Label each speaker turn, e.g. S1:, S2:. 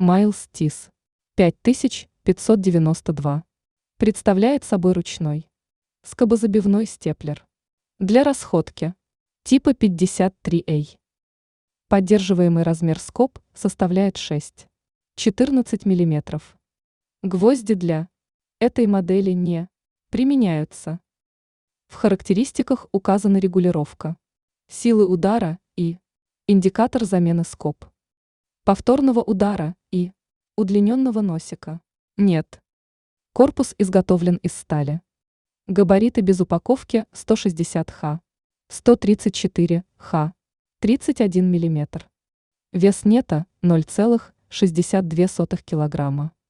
S1: Miles TIS 5592. Представляет собой ручной скобозабивной степлер для расходки типа 53A. Поддерживаемый размер скоб составляет 6,14 мм. Гвозди для этой модели не применяются. В характеристиках указана регулировка силы удара и индикатор замены скоб. Повторного удара и удлиненного носика нет. Корпус изготовлен из стали. Габариты без упаковки 160 х, 134 х, 31 мм. Вес нета 0,62 кг.